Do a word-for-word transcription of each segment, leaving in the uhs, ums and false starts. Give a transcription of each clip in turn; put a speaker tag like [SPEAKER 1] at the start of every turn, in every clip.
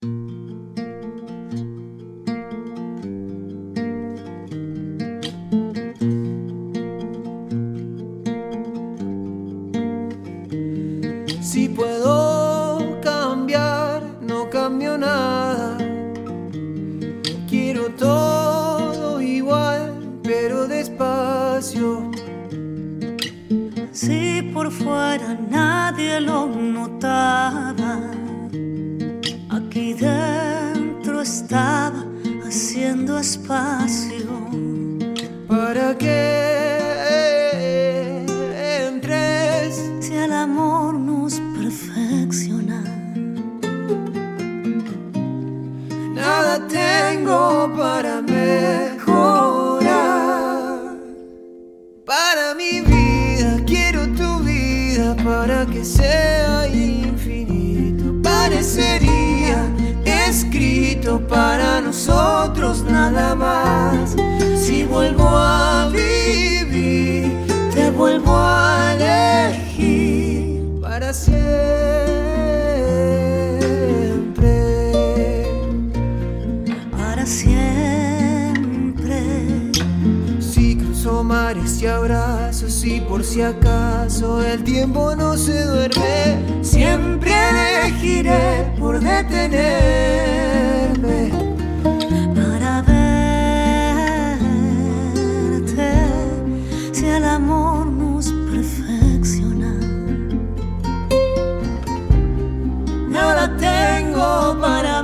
[SPEAKER 1] Si puedo cambiar, no cambio nada. Quiero todo igual, pero despacio.
[SPEAKER 2] Si por fuera nadie lo notaba, aquí dentro estaba haciendo espacio
[SPEAKER 1] para que entres.
[SPEAKER 2] Si el amor nos perfecciona,
[SPEAKER 1] nada tengo para mejorar. Para mi vida quiero tu vida, para que sea infinito. Parecería escrito para nosotros nada más. Si vuelvo a vivir, te vuelvo a elegir para siempre.
[SPEAKER 2] Para siempre.
[SPEAKER 1] Si cruzo mares y abrazos, y por si acaso el tiempo no se duerme, siempre elegiré por detenerme
[SPEAKER 2] para verte. Si el amor nos perfecciona,
[SPEAKER 1] nada tengo para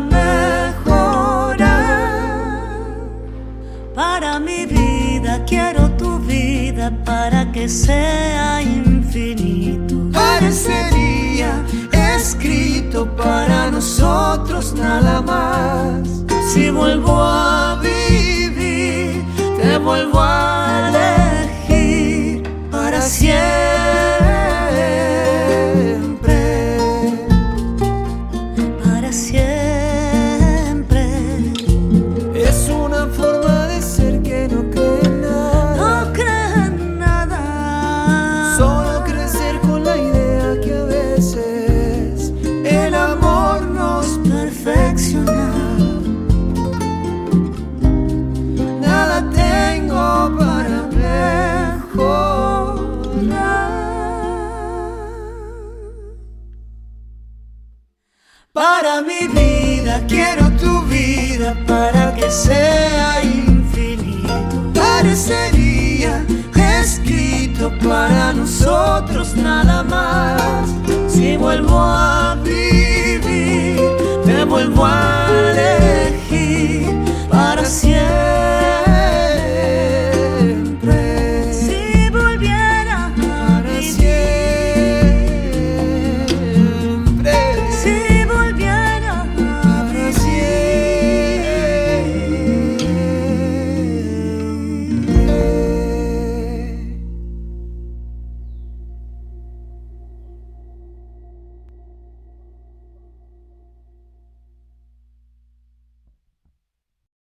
[SPEAKER 1] mejorar.
[SPEAKER 2] Para mi vida quiero tu vida, para que sea infinito.
[SPEAKER 1] Parecería escrito para nosotros nada más. Si vuelvo a vivir, te vuelvo a elegir para siempre.
[SPEAKER 2] Para siempre.
[SPEAKER 1] Es una forma de ser que no cree en nada.
[SPEAKER 2] No cree en nada.
[SPEAKER 1] Solo crecer con la idea que a veces el amor nos perfecciona. Nada tengo para mejorar. Para mi vida quiero tu vida, para que sea infinito. Parecería escrito para nosotros nada más. Si vuelvo a vivir, te vuelvo a leer.